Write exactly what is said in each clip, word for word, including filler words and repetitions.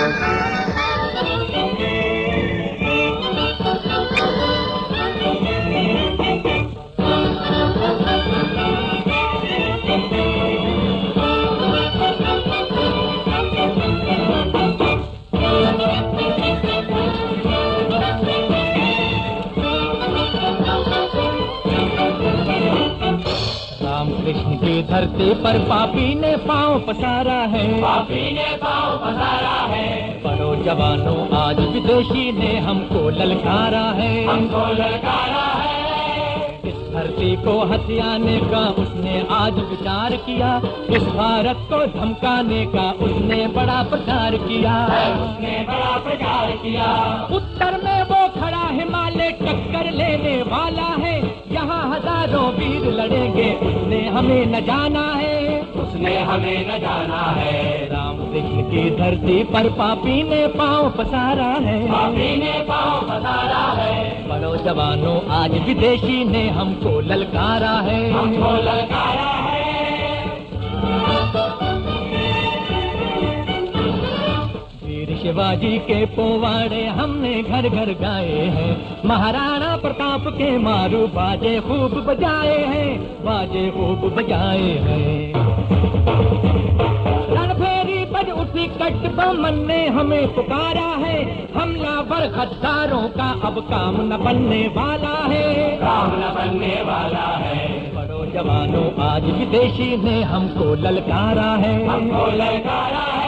कृष्ण की धरती पर पापी ने पांव पसारा है, पापी ने पांव पसारा है। पढ़ो जवानों आज विदेशी ने हमको ललकारा है, हमको ललकारा है। इस धरती को हथियाने का उसने आज विचार किया, इस भारत को धमकाने का उसने बड़ा प्रचार किया, उसने बड़ा प्रचार किया। उत्तर में वो खड़ा हिमालय टक्कर लेने वाला है, यहाँ हजारों वीर लड़ेंगे उसने हमें न जाना है, उसने हमें न जाना है। राम कृष्ण की धरती पर पापी ने पांव पसारा है, पापी ने पांव पसारा है। बड़ो जवानों आज विदेशी ने हमको ललकारा है, हमको ललकारा है। वीर शिवाजी के पोवाड़े हमने घर घर गाए हैं, महाराणा प्रताप के मारू बाजे खूब बजाए हैं, बाजे खूब बजाए हैं। रणभेरी पर उठी कटबमन ने हमें पुकारा है, हमलावर गद्दारों का अब काम न बनने वाला है, काम न बनने वाला है। बड़ो जवानों आज विदेशी ने हमको ललकारा है, हमको ललकारा है।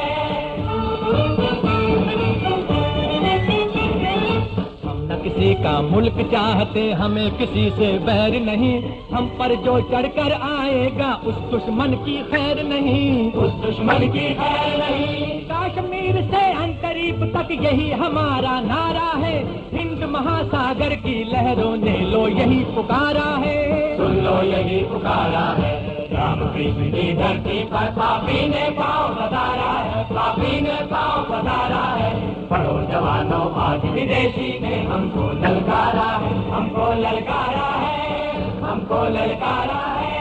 किसी का मुल्क चाहते हमें किसी से बैर नहीं, हम पर जो चढ़कर आएगा उस दुश्मन की खैर नहीं, उस दुश्मन की खैर नहीं। कश्मीर से अंतरीप तक यही हमारा नारा है, हिंद महासागर की लहरों ने लो यही पुकारा है, सुन लो यही पुकारा है। राम कृष्ण की धरती पर पापी ने पांव पसारा है, पापी ने पांव पसारा है। पढ़ो जवानों आज विदेशी ने हमको ललकारा है, हमको ललकारा है, हमको ललकारा है।